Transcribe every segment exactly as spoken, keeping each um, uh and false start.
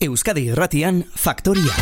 Euskadi Irratian Faktoria.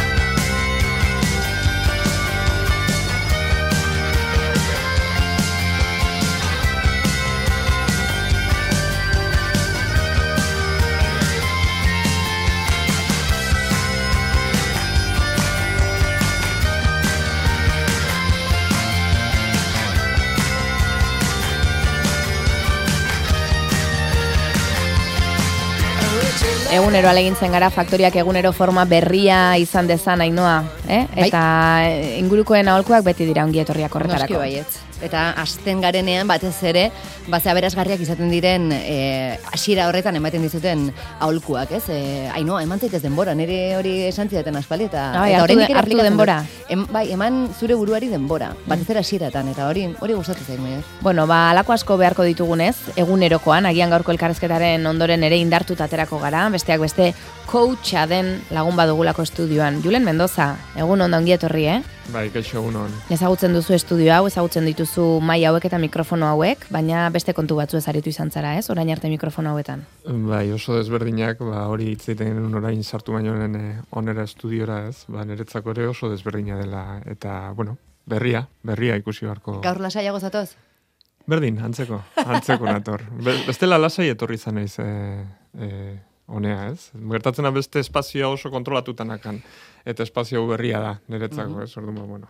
Egunero alegintzen gara faktoriak egunero forma berria izan dezan Ainhoa, eh? Eta bai. Ingurukoen aholkuak beti dira ongi etorriak horretarako. Noski baietz. Eta hasten garenean batez ere, batze aberasgarriak izaten diren eh, hasiera horretan ematen dizuten aholkuak, ez? Eh, Ainhoa, eman zaitez denbora, nire hori esan zidaten aspaldi eta bai, eta hartu, hartu denbora. Em, bai, eman zure buruari denbora, batez ere hasieratan eta hori hori gustatu zaigu, ez? Bueno, ba halako asko beharko ditugunez, egunerokoan, agian gaurko elkarrizketaren ondoren ere indartuta aterako gara, besteak beste coacha den lagun badugulako estudioan. Julen Mendoza, egun on ongi etorri, eh? Bai, kaixo egun on. Ezagutzen duzu estudio hau, ezagutzen dituzu mai hauek eta mikrofono hauek, baina beste kontu batzu ezaritu izan zara, ez? Orain arte mikrofono hauetan. Bai, oso desberdinak, ba hori hitz egiten orain sartu baino lehen onera estudiora, ez? Ba niretzako ere oso desberdina dela eta, bueno, berria, berria ikusi beharko. Gaur lasaiago zatoz? Berdin, antzeko, antzeko nator. Be, bestela lasai etorri izan naiz eh eh honea, ez? Gertatzen da beste espazioa oso kontrolatutanakan eta espazio berria da niretzako, mm-hmm. ez? Orduan, bueno.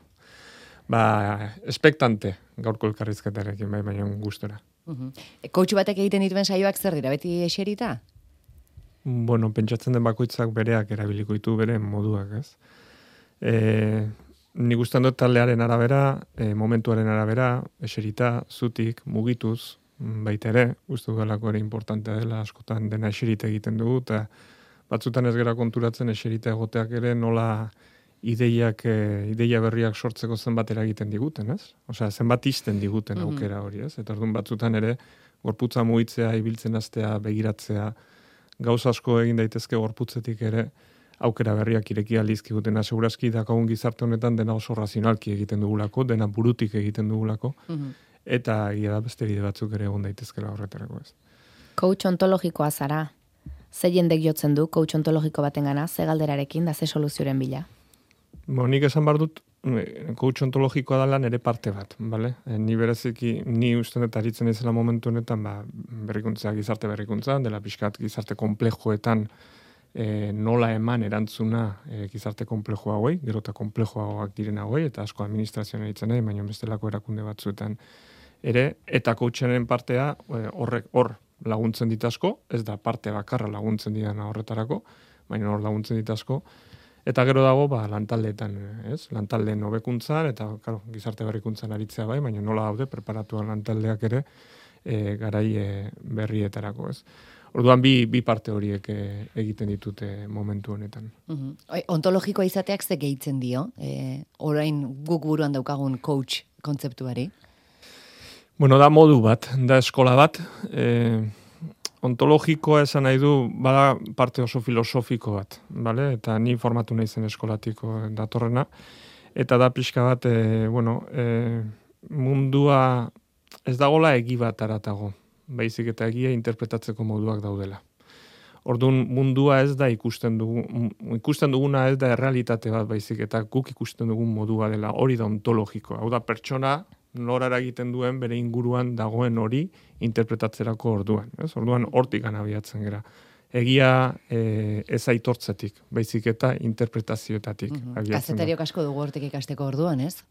Ba, espektante gaurko elkarrizketarekin bai baino gustora. Mhm. Coach batek egiten dituen saioak zer dira? Beti eserita? Bueno, pentsatzen den bakoitzak bereak erabiliko ditu bere moduak, ez? Eh, ni gustan dut taldearen arabera, eh, momentuaren arabera, eserita, zutik, mugituz, baita ere, uste duelako ere importantea dela, askotan dena eserita egiten dugu, eta batzutan ez gara konturatzen eserita egoteak ere nola ideiak, e, ideia berriak sortzeko zenbat eragiten diguten, ez? Osea, zenbat izten diguten mm-hmm. aukera hori, ez? Eta orduan batzutan ere, gorputza mugitzea, ibiltzen hastea, begiratzea, gauza asko egin daitezke gorputzetik ere, aukera berriak ireki aldizkigutena, segurazki dakagun gizarte honetan dena oso razionalki egiten dugulako, dena burutik egiten dugulako, mm-hmm. eta gira da beste bide batzuk ere egon daitezkela horretarako, ez. Coach ontologikoa zara. Ze jendek jotzen du coach ontologiko batengana, ze galderarekin da ze soluzioren bila? Bo, nik esan behar dut, coach ontologikoa dela nire parte bat, bale? E, ni bereziki, ni usten dut aritzen izela momentu honetan, ba, berrikuntza, gizarte berrikuntza, dela pixkat gizarte komplejoetan e, nola eman erantzuna e, gizarte komplejo hauei, gero eta komplejoagoak diren hauei, eta asko administrazioan eritzen nahi, baina bestelako erakunde batzuetan ere, eta coacharen partea horrek hor laguntzen dit asko, ez da parte bakarra laguntzen didana horretarako, baina hor laguntzen dit asko, eta gero dago ba lantaldeetan, ez? Lantaldeen hobekuntzan eta claro, gizarte berrikuntzan aritzea bai, baina nola daude preparatuan lantaldeak ere e, garai e, berrietarako, ez? Orduan bi bi parte horiek e, egiten ditute momentu honetan. Uh-huh. Ontologikoa izateak ze gehitzen dio? E, orain guk buruan daukagun coach kontzeptuari? Bueno, da modu bat, da eskola bat, eh, ontologikoa esan nahi du, bada parte oso filosofiko bat, bale? Eta ni formatu nahi zen eskolatiko datorrena, eta da pixka bat, e, bueno, e, mundua ez dagola egi bat aratago, baizik eta egia interpretatzeko moduak daudela. Orduan mundua ez da ikusten dugu, ikusten duguna ez da errealitate bat baizik, eta guk ikusten dugun modua dela, hori da ontologikoa, hau da pertsona, norara egiten duen bere inguruan dagoen hori interpretatzerako orduan. Ez? Orduan hortik abiatzen gera. Egia e, ez aitortzetik, baizik eta interpretazioetatik. Uh-huh. Kazetariok asko dugu hortik ikasteko orduan, ez?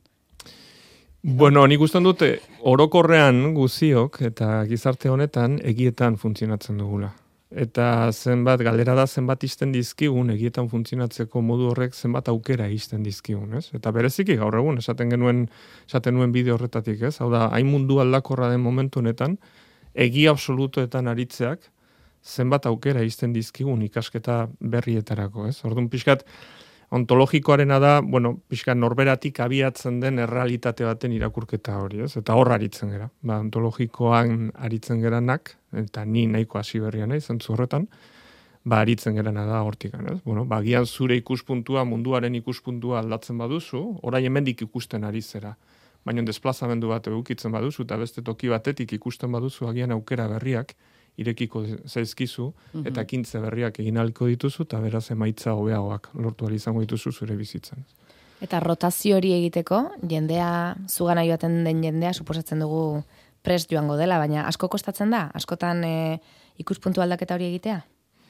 Bueno, nik uste dute orokorrean guziok eta gizarte honetan egietan funtzionatzen dugula. Eta zenbat, galdera da zenbat izten dizkigun, egietan funtzionatzeko modu horrek zenbat aukera izten dizkigun, ez? Eta bereziki gaur egun, esaten genuen, esaten nuen bideo horretatik, ez? Hau da, hain mundu aldakorra den momentu honetan, egia absolutoetan aritzeak, zenbat aukera izten dizkigun ikasketa berrietarako, ez? Orduan pixkat, ontologikoarena da, bueno, pixkat norberatik abiatzen den errealitate baten irakurketa hori, ez? Eta hor aritzen gera. Ba, ontologikoan aritzen geranak, eta ni nahiko hasi berria nahi, zentzu horretan, ba, aritzen gerana da hortikan, ez? Bueno, ba, gian zure ikuspuntua, munduaren ikuspuntua aldatzen baduzu, orain hemendik ikusten ari zera. Baina desplazamendu bat egukitzen baduzu, eta beste toki batetik ikusten baduzu, agian aukera berriak irekiko zaizkizu, eta ekintze berriak egin ahalko dituzu, eta beraz emaitza hobeagoak lortu ahal izango dituzu zure bizitzan. Eta rotazio hori egiteko, jendea, zugana joaten den jendea, suposatzen dugu prest joango dela, baina asko kostatzen da? Askotan e, ikuspuntu aldaketa hori egitea?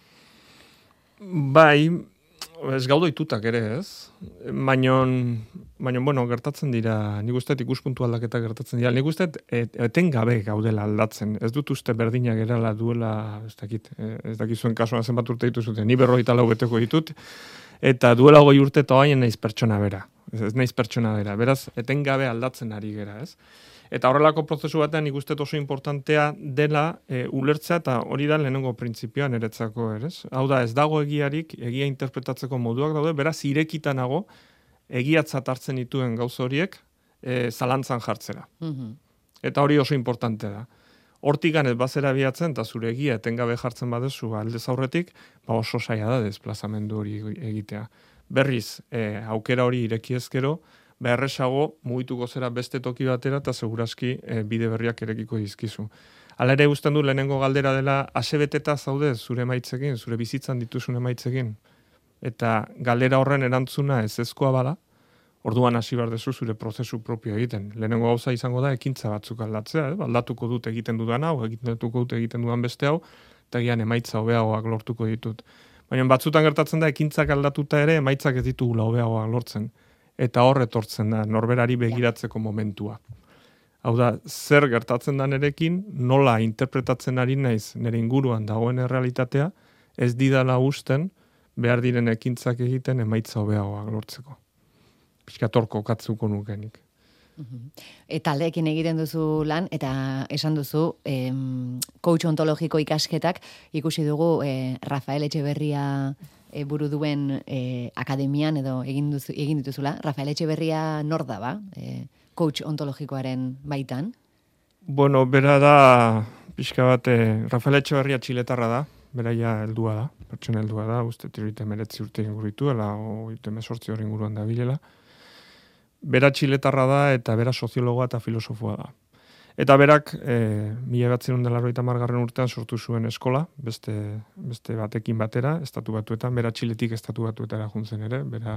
Bai, ez gaudo itutak ere ez, baina, baina, bueno, gertatzen dira, nik usteet ikuspuntu aldaketa gertatzen dira, nik usteet etengabe gaudela aldatzen, ez dut uste berdinak gerala duela, ez dakit, ez dakizuen kasuan zenbat urte dituzute, ni berrogeita lau beteko ditut, eta duela goi urte toaien naiz pertsona bera, ez naiz pertsona bera, beraz, etengabe aldatzen ari gera, ez? Eta horrelako prozesu batean nik uste oso importantea dela e, ulertzea, eta hori da lehenengo printzipioan eretzako, ere? Hau da, ez dago egiarik, egia interpretatzeko moduak daude, beraz irekitanago egiatzat hartzen dituen gauza horiek e, zalantzan jartzera. Mm-hmm. Eta hori oso importante da. Hortikan ez bazera biatzen, eta zure egia etengabe jartzen badezu aldez aurretik, ba oso saia da desplazamendu hori egitea. Berriz, e, aukera hori ireki ezkero, beharresago mugituko zera beste toki batera eta segurazki e, bide berriak erekiko dizkizu. Hala ere usten du lehenengo galdera dela asebeteta zaude zure emaitzekin, zure bizitzan dituzun emaitzekin. Eta galdera horren erantzuna ez ezkoa bada, orduan hasi behar dezu zure prozesu propio egiten. Lehenengo gauza izango da ekintza batzuk aldatzea, eh? Aldatuko dut egiten dudan hau, egituko dut egiten dudan beste hau, eta gian emaitza hobeagoak lortuko ditut. Baina batzutan gertatzen da ekintzak aldatuta ere emaitzak ez ditugula hobeagoak lortzen. Eta hor etortzen da, norberari begiratzeko momentua. Hau da, zer gertatzen da nerekin, nola interpretatzen ari naiz nire inguruan dagoen errealitatea, ez didala usten behar diren ekintzak egiten emaitza hobeagoak lortzeko. Piskatorko katzuko nukenik. Eta taldeekin egiten duzu lan, eta esan duzu, em, coach ontologiko ikasketak, ikusi dugu eh, Rafael Etxeberria E, buru duen e, akademian edo egin, duzu, egin dituzula. Rafael Etxeberria nor da ba, e, coach ontologikoaren baitan? Bueno, bera da, pixka bat, e, Rafael Etxeberria txiletarra da, beraia heldua da, pertsona heldua da, uste tirite meretzi urte inguritu, ela oite mesortzi hori inguruan da bilela. Bera txiletarra da eta bera soziologoa eta filosofoa da. Eta berak, e, mila batzen dela roita margarren urtean sortu zuen eskola, beste, beste batekin batera, estatu batuetan, bera Txiletik estatu batuetara juntzen ere, bera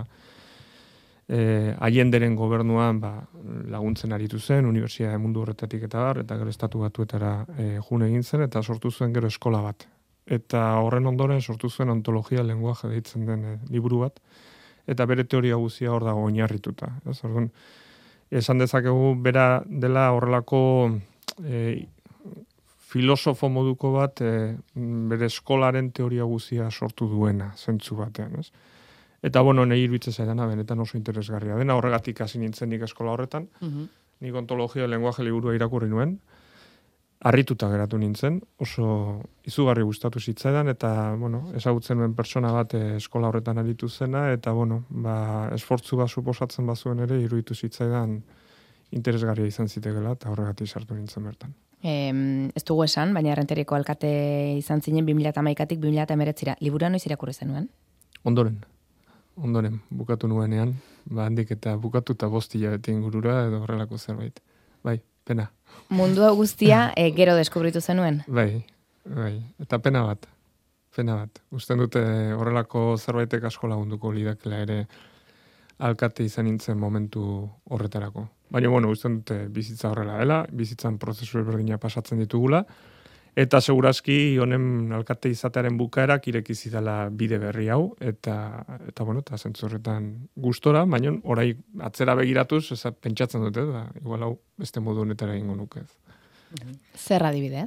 e, Allenderen gobernuan ba, laguntzen aritu zen, Unibertsitate mundu horretatik eta bar, eta gero estatu batuetara e, jun egin zen, eta sortu zuen gero eskola bat. Eta horren ondoren sortu zuen ontologia lenguaje deitzen den e, liburu bat, eta bere teoria guzia hor dago oinarrituta. Ez, orduan, esan dezakegu bera dela horrelako e, filosofo moduko bat e, bere eskolaren teoria guzia sortu duena, zentzu batean, ez? Eta, bueno, nahi iruditzen zaidana, benetan oso interesgarria dena, horregatik hasi nintzen nik eskola horretan, mm-hmm. Nik ontologia lenguaje liburua irakurri nuen, harrituta geratu nintzen, oso izugarri gustatu zitzaidan, eta, bueno, ezagutzen nuen pertsona bat eskola horretan aritu zena, eta, bueno, ba, esfortzu bat suposatzen bazuen ere, iruditu zitzaidan interesgarria izan zitekela, eta horregatik sartu nintzen bertan. Eh, ez dugu esan, baina Errenteriako alkate izan zinen bi mila hamaikatik bi mila hemeretzira. Liburua noiz irakurri zenuen? Ondoren. Ondoren, bukatu nuenean, ba, handik eta bukatu eta bostila beti ingurura, edo horrelako zerbait. Bai, pena. Mundua guztia e, gero deskubritu zenuen? Bai, bai. Eta pena bat. Pena bat. Usten dute horrelako zerbaitek asko lagunduko lidakela ere alkate izan nintzen momentu horretarako. Baina, bueno, usten dute bizitza horrela dela, bizitzan prozesu ezberdina pasatzen ditugula, eta segurazki honen alkate izatearen bukaerak ireki zidala bide berri hau, eta, eta bueno, eta zentzu horretan gustora, baina orai atzera begiratuz, eza, pentsatzen dute, da, igual hau beste modu honetara egingo nuke. Zer adibidez?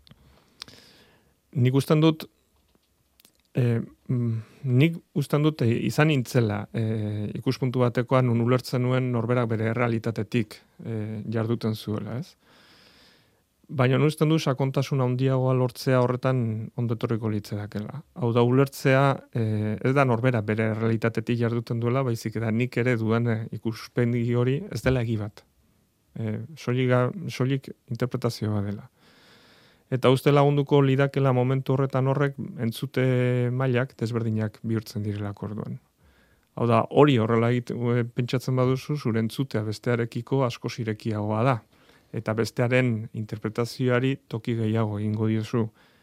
Nik usten dut, eh, nik usten dut izan nintzela eh, ikuspuntu batekoan nun ulertzen nuen norberak bere errealitatetik eh, jarduten zuela, ez? Baina usten du sakontasun handiagoa lortzea horretan ondotorriko litzatekeela. Hau da ulertzea eh, ez da norbera bere realitatetik jarduten duela, baizik eta nik ere dudan eh, ikuspendi hori ez dela egi bat. Eh, soilik, soilik interpretazioa dela. Eta uste lagunduko lidakela momentu horretan horrek entzute mailak desberdinak bihurtzen direlako orduan. Hau da, hori horrela egite, pentsatzen baduzu, zure entzutea bestearekiko asko irekiagoa da. Eta bestearen interpretazioari toki gehiago egingo diozu.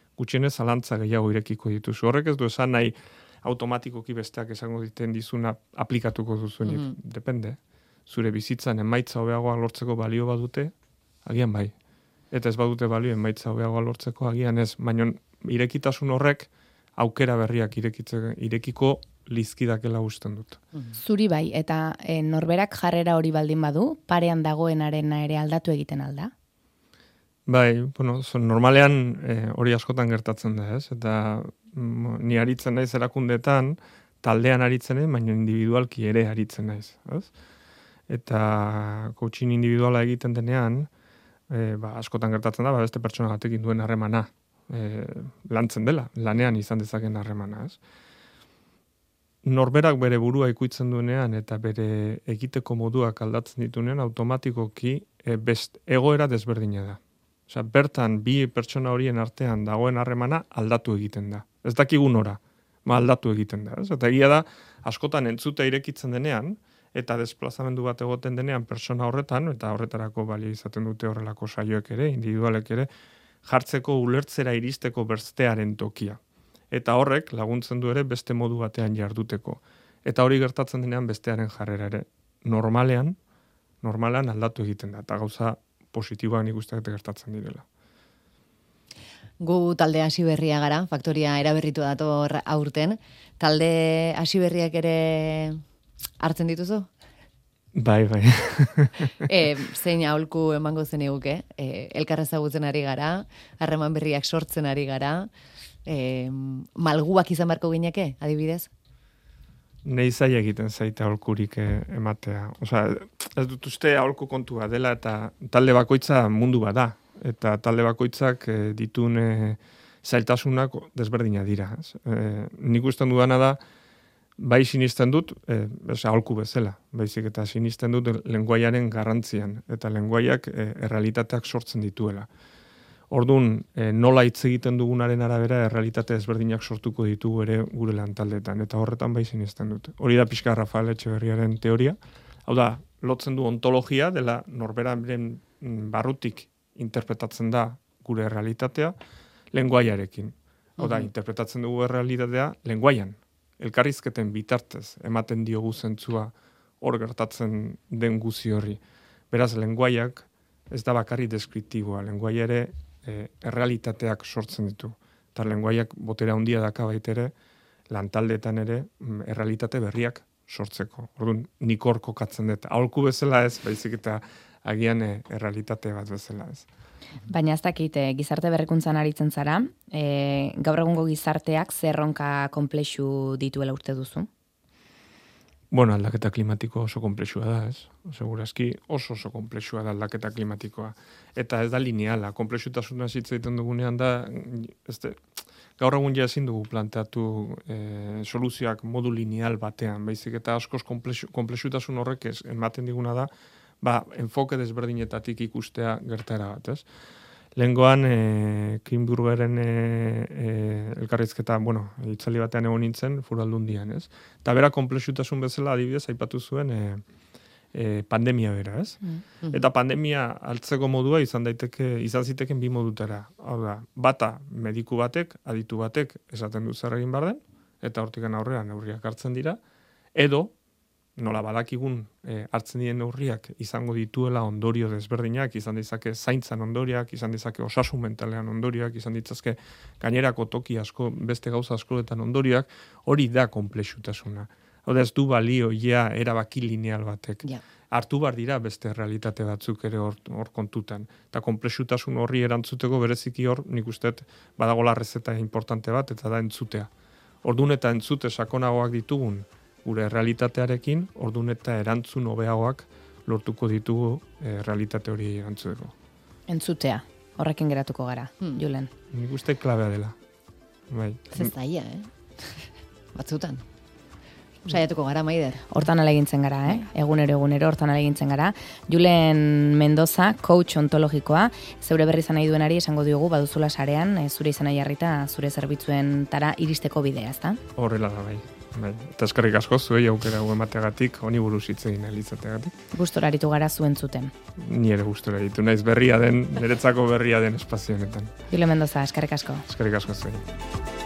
gutxienez zalantza gehiago irekiko dituzu. Horrek ez du esan nahi automatikoki besteak esango diten dizuna aplikatuko duzuenik. Mm -hmm. Depende. Zure bizitzan emaitza hobeagoa lortzeko balio badute, agian bai. Eta ez badute balio emaitza hobeagoa lortzeko, agian ez. Baina irekitasun horrek aukera berriak irekitze, irekiko lizkidakela usten dut. Zuri bai, eta e, norberak jarrera hori baldin badu, parean dagoenarena ere aldatu egiten alda? Bai, bueno, so, normalean e, hori askotan gertatzen da, ez? Eta mm, ni aritzen naiz erakundetan, taldean aritzen naiz, baina individualki ere aritzen naiz, ez? Eta coaching individuala egiten denean, e, ba, askotan gertatzen da, ba, beste pertsona batekin duen harremana, e, lantzen dela, lanean izan dezaken harremana, ez? Norberak bere burua ikuitzen duenean eta bere egiteko moduak aldatzen ditunean, automatikoki e, best, egoera desberdina da. Osea, bertan bi pertsona horien artean dagoen harremana aldatu egiten da. Ez dakigu nora, ma aldatu egiten da. Ez? Eta egia da, askotan entzutea irekitzen denean, eta desplazamendu bat egoten denean pertsona horretan, eta horretarako balio izaten dute horrelako saioek ere, individualek ere, jartzeko ulertzera iristeko bestearen tokia. Eta horrek laguntzen du ere beste modu batean jarduteko. Eta hori gertatzen denean bestearen jarrera ere. Normalean, normalean aldatu egiten da. Eta gauza positiboak nik uste gertatzen direla. Gu talde hasi berria gara, faktoria eraberritu dator aurten. Talde hasi berriak ere hartzen dituzu? Bai, bai. e, zein aholku emango zen eguke, e, elkar ezagutzen ari gara, harreman berriak sortzen ari gara, e, malguak izan beharko gineke, adibidez? Nei zaila egiten zaite aholkurik ematea. Osea, ez dut uste aholku kontua dela eta talde bakoitza mundu bat da. Eta talde bakoitzak e, ditun e, zailtasunak desberdina dira. E, nik usten dudana da, bai sinisten dut, e, aholku bezala, baizik eta sinisten dut lenguaiaren garrantzian, eta lenguaiak e, errealitateak sortzen dituela. Orduan, e, nola hitz egiten dugunaren arabera, errealitate ezberdinak sortuko ditugu ere gure lan taldetan, eta horretan bai sinisten dut. Hori da pixka Rafael Etxeberriaren teoria. Hau da, lotzen du ontologia, dela norberaren barrutik interpretatzen da gure errealitatea, lenguaiarekin. Hau da, interpretatzen dugu errealitatea lenguaian. Elkarrizketen bitartez ematen diogu zentzua hor gertatzen den guzi horri. Beraz, lenguaiak ez da bakarri deskriptiboa, lenguaia ere e, errealitateak sortzen ditu. Eta lenguaiak botera handia daka baitere, lantaldeetan ere errealitate berriak sortzeko. Orduan, nik hor kokatzen dut. Aholku bezala ez, baizik eta agian e, errealitate bat bezala ez. Baina ez dakit, e, gizarte berrikuntzan aritzen zara, e, gaur egungo gizarteak zerronka komplexu dituela urte duzu? Bueno, aldaketa klimatiko oso komplexua da, ez? Segurazki oso oso komplexua da aldaketa klimatikoa. Eta ez da lineala, komplexutasuna hitz egiten dugunean da, ez de, gaur egun ja ezin dugu planteatu e, soluzioak modu lineal batean, baizik eta askoz komplexu, komplexutasun horrek ez, ematen diguna da, ba, enfoke desberdinetatik ikustea gertara bat, ez? Lehengoan, e, Kimburgeren e, e, elkarrizketa, bueno, itzali batean egon nintzen, Foraldundian, ez? Eta bera komplexutasun bezala adibidez aipatu zuen e, e, pandemia bera, ez? Mm-hmm. Eta pandemia altzeko modua izan daiteke, izan ziteken bi modutara. Hau da, bata mediku batek, aditu batek esaten du zer egin behar den, eta hortikan aurrera neurriak hartzen dira, edo nola badakigun e, hartzen diren neurriak izango dituela ondorio desberdinak, izan ditzake zaintzan ondoriak, izan ditzake osasun mentalean ondoriak, izan ditzake gainerako toki asko, beste gauza askoetan ondoriak, hori da komplexutasuna. Hau da ez du balio ja erabaki lineal batek. Yeah. Hartu bar dira beste realitate batzuk ere hor, hor kontutan. Eta komplexutasun horri erantzuteko bereziki hor, nik usteet badagola rezeta importante bat, eta da entzutea. Ordun eta entzute sakonagoak ditugun, gure realitatearekin, ordun eta erantzun hobeagoak lortuko ditugu e, realitate hori erantzuteko. Entzutea, horrekin geratuko gara, hmm. Julen. Nik uste klabea dela. Bai. Zestaia, eh? Batzutan. Saiatuko gara, Maider. Hortan alegintzen gara, eh? Egunero, egunero, hortan alegintzen gara. Julen Mendoza, coach ontologikoa, zeure berri izan nahi duenari esango diogu, baduzula sarean, zure izena jarrita, zure zerbitzuen tara iristeko bidea, ezta? Horrela da, bai. Bai. Eta eskerrik asko zuei aukera hau emateagatik, honi buruz hitz egin ahal izateagatik. Gustora aritu gara zuen zuten. Ni ere gustora aritu naiz berria den, niretzako berria den espazio honetan. Julen Mendoza, eskerrik asko. Eskerrik asko zuei.